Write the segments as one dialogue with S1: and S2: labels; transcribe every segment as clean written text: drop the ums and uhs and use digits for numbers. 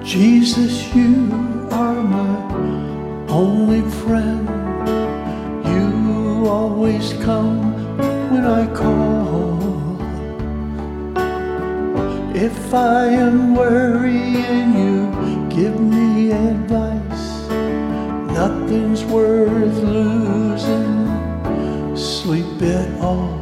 S1: Jesus, you are my only friend. You always come when I call. If I am weary and you give me advice, nothing's worth losing sleep at all.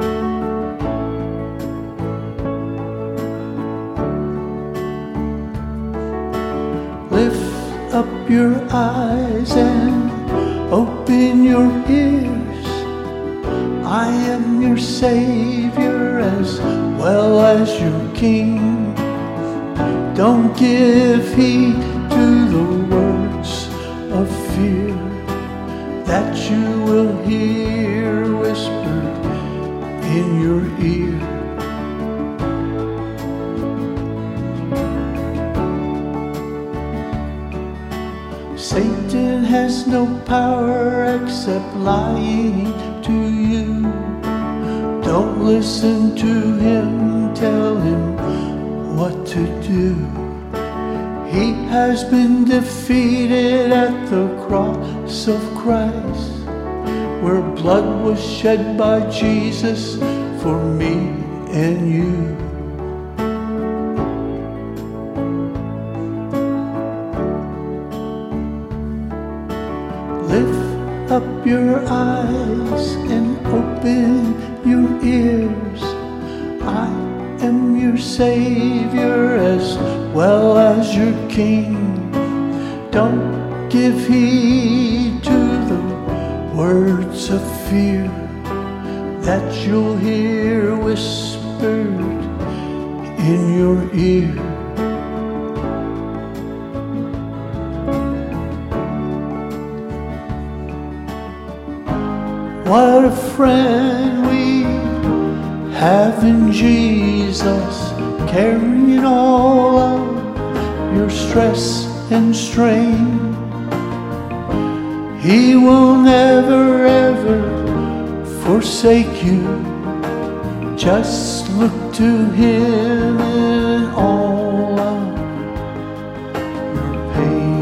S1: Lift up your eyes and open your ears. I am your Savior as well as your King. Don't give heed to the words of fear that you will hear whispered in your ear. Satan has no power except lying to you. Don't listen to him, tell him what to do. He has been defeated at the cross of Christ, where blood was shed by Jesus for me and you. Lift up your eyes and open your ears. I am your Savior as well as your King. Don't give heed to the words of fear that you'll hear whispered in your ear. What a friend we have in Jesus, carrying all of your stress and strain. He will never ever forsake you. Just look to him in all of your pain.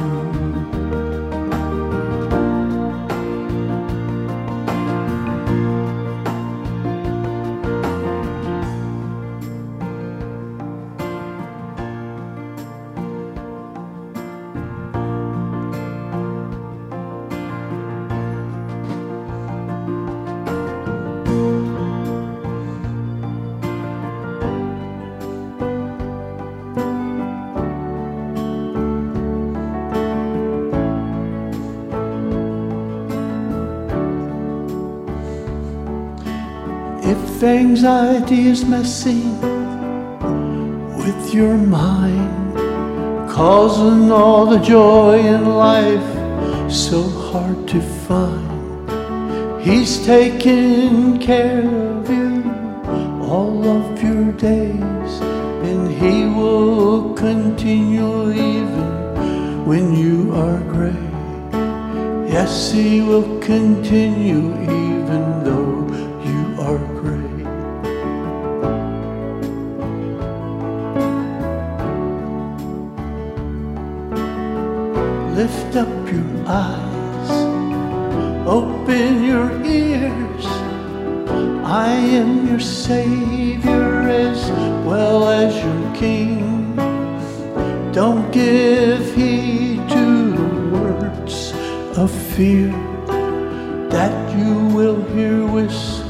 S1: If anxiety is messing with your mind, causing all the joy in life so hard to find, he's taking care of you all of your days, and he will continue even when you are gray. Yes, he will continue even though you are gray. Lift up your eyes, open your ears. I am your Savior as well as your King. Don't give heed to the words of fear that you will hear whisper